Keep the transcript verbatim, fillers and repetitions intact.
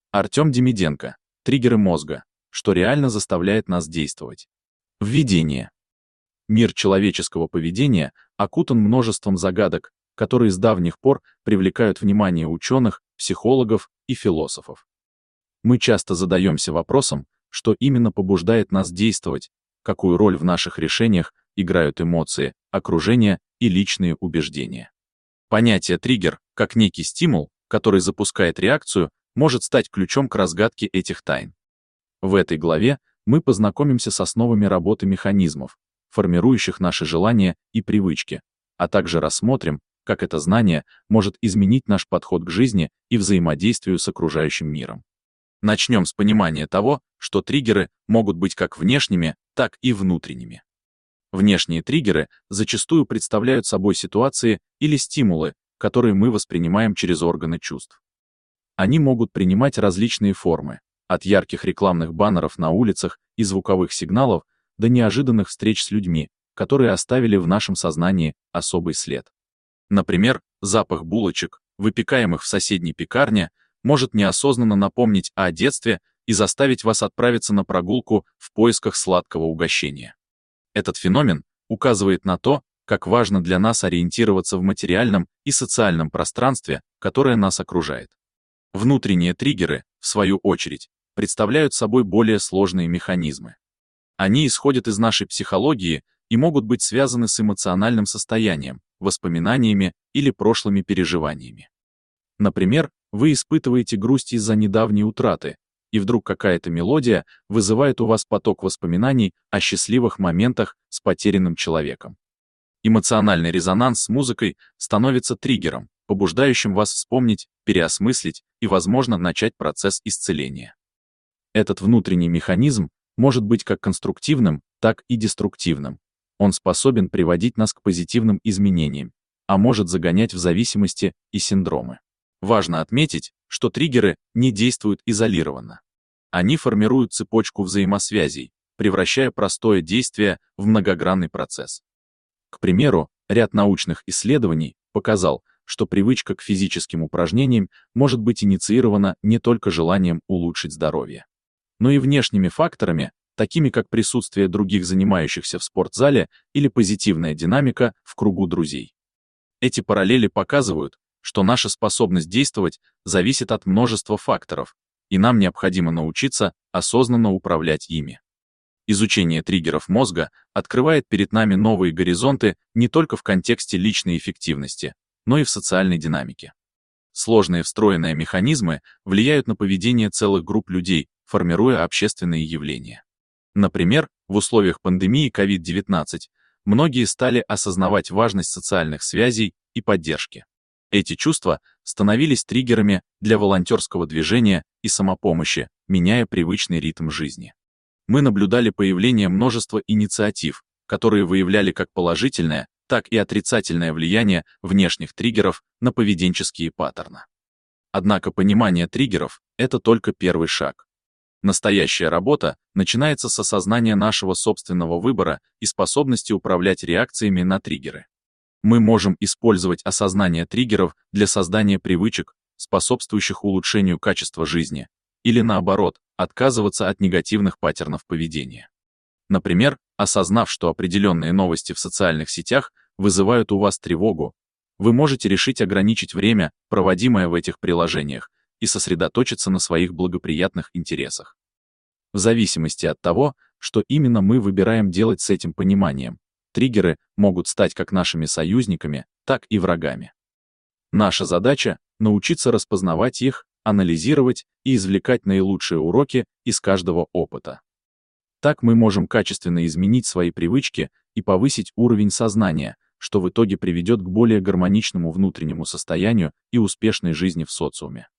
Артем Демиденко. Триггеры мозга. Что реально заставляет нас действовать. Введение. Мир человеческого поведения окутан множеством загадок, которые с давних пор привлекают внимание ученых, психологов и философов. Мы часто задаемся вопросом, что именно побуждает нас действовать, какую роль в наших решениях играют эмоции, окружение и личные убеждения. Понятие «триггер» как некий стимул, который запускает реакцию, может стать ключом к разгадке этих тайн. В этой главе мы познакомимся с основами работы механизмов, формирующих наши желания и привычки, а также рассмотрим, как это знание может изменить наш подход к жизни и взаимодействию с окружающим миром. Начнем с понимания того, что триггеры могут быть как внешними, так и внутренними. Внешние триггеры зачастую представляют собой ситуации или стимулы, которые мы воспринимаем через органы чувств. Они могут принимать различные формы, от ярких рекламных баннеров на улицах и звуковых сигналов до неожиданных встреч с людьми, которые оставили в нашем сознании особый след. Например, запах булочек, выпекаемых в соседней пекарне, может неосознанно напомнить о детстве и заставить вас отправиться на прогулку в поисках сладкого угощения. Этот феномен указывает на то, как важно для нас ориентироваться в материальном и социальном пространстве, которое нас окружает. Внутренние триггеры, в свою очередь, представляют собой более сложные механизмы. Они исходят из нашей психологии и могут быть связаны с эмоциональным состоянием, воспоминаниями или прошлыми переживаниями. Например, вы испытываете грусть из-за недавней утраты, и вдруг какая-то мелодия вызывает у вас поток воспоминаний о счастливых моментах с потерянным человеком. Эмоциональный резонанс с музыкой становится триггером, побуждающим вас вспомнить, переосмыслить и, возможно, начать процесс исцеления. Этот внутренний механизм может быть как конструктивным, так и деструктивным. Он способен приводить нас к позитивным изменениям, а может загонять в зависимости и синдромы. Важно отметить, что триггеры не действуют изолированно. Они формируют цепочку взаимосвязей, превращая простое действие в многогранный процесс. К примеру, ряд научных исследований показал, что привычка к физическим упражнениям может быть инициирована не только желанием улучшить здоровье, но и внешними факторами, такими как присутствие других занимающихся в спортзале или позитивная динамика в кругу друзей. Эти параллели показывают, что наша способность действовать зависит от множества факторов, и нам необходимо научиться осознанно управлять ими. Изучение триггеров мозга открывает перед нами новые горизонты не только в контексте личной эффективности, но и в социальной динамике. Сложные встроенные механизмы влияют на поведение целых групп людей, формируя общественные явления. Например, в условиях пандемии ковид девятнадцать многие стали осознавать важность социальных связей и поддержки. Эти чувства становились триггерами для волонтерского движения и самопомощи, меняя привычный ритм жизни. Мы наблюдали появление множества инициатив, которые выявляли как положительное, так и отрицательное влияние внешних триггеров на поведенческие паттерны. Однако понимание триггеров — это только первый шаг. Настоящая работа начинается с осознания нашего собственного выбора и способности управлять реакциями на триггеры. Мы можем использовать осознание триггеров для создания привычек, способствующих улучшению качества жизни, или наоборот, отказываться от негативных паттернов поведения. Например, осознав, что определенные новости в социальных сетях вызывают у вас тревогу, вы можете решить ограничить время, проводимое в этих приложениях, и сосредоточиться на своих благоприятных интересах. В зависимости от того, что именно мы выбираем делать с этим пониманием, триггеры могут стать как нашими союзниками, так и врагами. Наша задача — научиться распознавать их, анализировать и извлекать наилучшие уроки из каждого опыта. Так мы можем качественно изменить свои привычки и повысить уровень сознания, что в итоге приведет к более гармоничному внутреннему состоянию и успешной жизни в социуме.